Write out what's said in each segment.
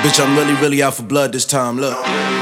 Bitch, I'm really out for blood this time, look.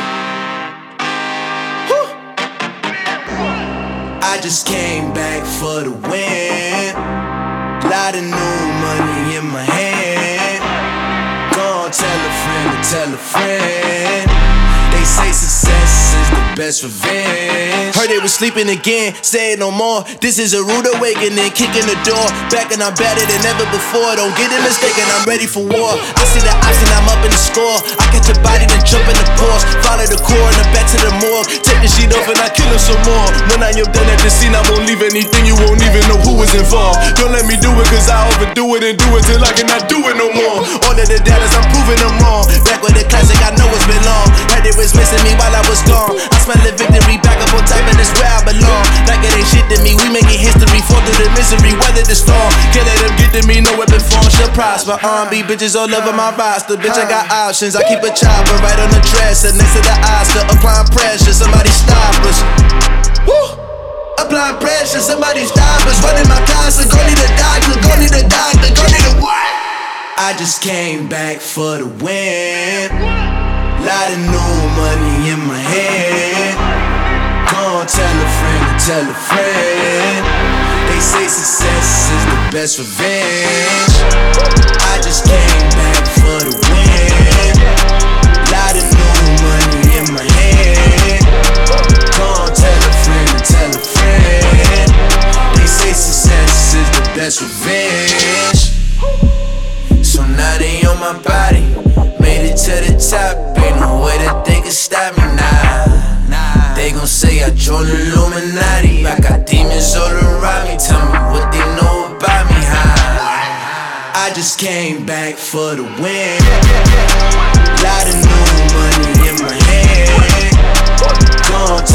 I just came back for the win. Lot of new money in my hand. Go on, tell a friend to tell a friend. They say success is the best revenge. Heard they was sleeping again, say it no more. This is a rude awakening, kicking the door. Back and I'm better than ever before. Don't get it mistaken, I'm ready for war. I see the option, I'm up in the score. I catch a body, then jump in the Porsche. Follow the core and then back to the morgue. Take the sheet off and I kill him some more. When I am done at the scene, I won't leave anything. You won't even know who was involved. Don't let me do it, cause I overdo it and do it till I cannot do it no more. All of the doubters, I'm proving them wrong. Back with the classic, I know it's been long. Heard it was missing me while I was gone. I smell the victory back up on top, and it's where I belong. Like it ain't shit to me, we making history. Fall through the misery, weather the storm. Can't let them get to me, no weapon form shall prosper. R&B bitches all over my roster. Bitch, I got options, I keep a chopper right on the dresser. Next to the Oscar, applying pressure, somebody stop us. Woo! Applying pressure, somebody stop us. Running my closet, go need a doctor, go need a doctor, go need a what? I just came back for the win. Lot of new money in my hand. Go on, tell a friend to tell a friend. They say success is the best revenge. I just came back for the win. Lot of new money in my hand. Go on, tell a friend to tell a friend. They say success is the best revenge. So now they on my body. Made it to the top, ain't no way that they can stop me now. They gon' say I joined the Illuminati. I got demons all around me, tell me what they know about me, huh? I just came back for the win. Lot of new money in my hand. Go on,